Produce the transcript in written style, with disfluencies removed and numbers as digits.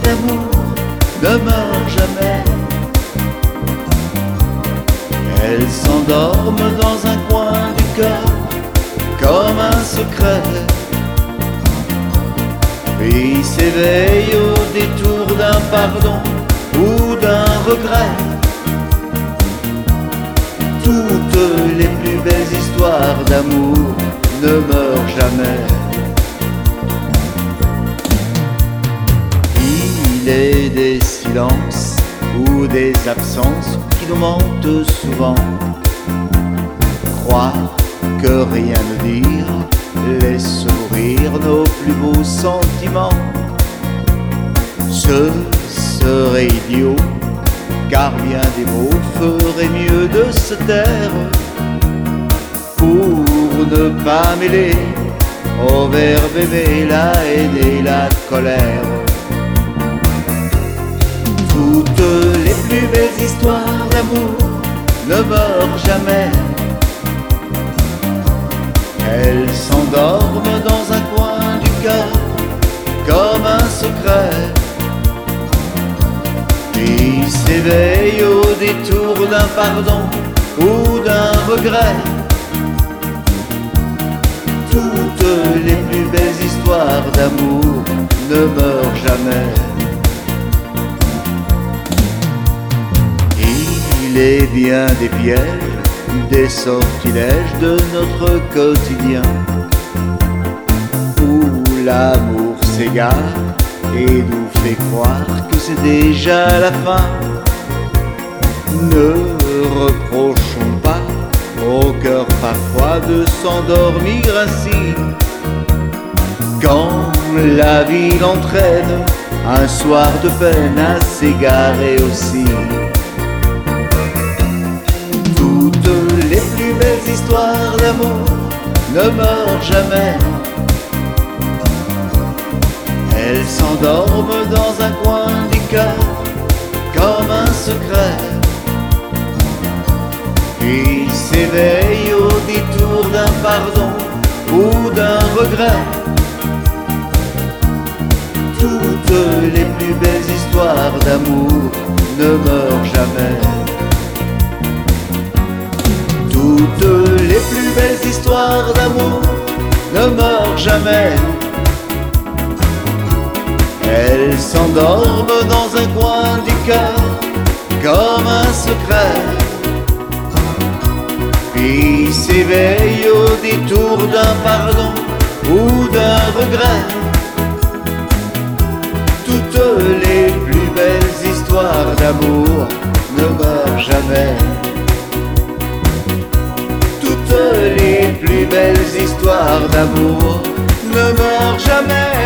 d'amour ne meurent jamais. Elles s'endorment dans un coin du cœur comme un secret, puis s'éveillent au détour d'un pardon ou d'un regret. Toutes les plus belles histoires d'amour ne meurent jamais. Il est des silences ou des absences qui nous mentent souvent. Croire que rien ne dire laisse mourir nos plus beaux sentiments. Ce serait idiot, car bien des mots feraient mieux de se taire pour ne pas mêler au verbe aimer la haine et la colère. Toutes les plus belles histoires d'amour ne meurent jamais. Elles s'endorment dans un coin du cœur comme un secret, puis s'éveillent au détour d'un pardon ou d'un regret. Toutes les plus belles histoires d'amour ne meurent jamais. Il est bien des pièges, des sortilèges de notre quotidien, où l'amour s'égare et nous fait croire que c'est déjà la fin. Ne reprochons pas au cœur parfois de s'endormir ainsi, quand la vie l'entraîne un soir de peine à s'égarer aussi. Les plus belles histoires d'amour ne meurent jamais. Elles s'endorment dans un coin du cœur comme un secret, puis s'éveillent au détour d'un pardon ou d'un regret. Toutes les plus belles histoires d'amour ne meurent jamais. Toutes les plus belles histoires d'amour ne meurent jamais. Elles s'endorment dans un coin du cœur comme un secret, puis s'éveillent au détour d'un pardon ou d'un regret. Toutes les plus belles histoires d'amour ne meurent jamais. Toutes les plus belles histoires d'amour ne meurent jamais.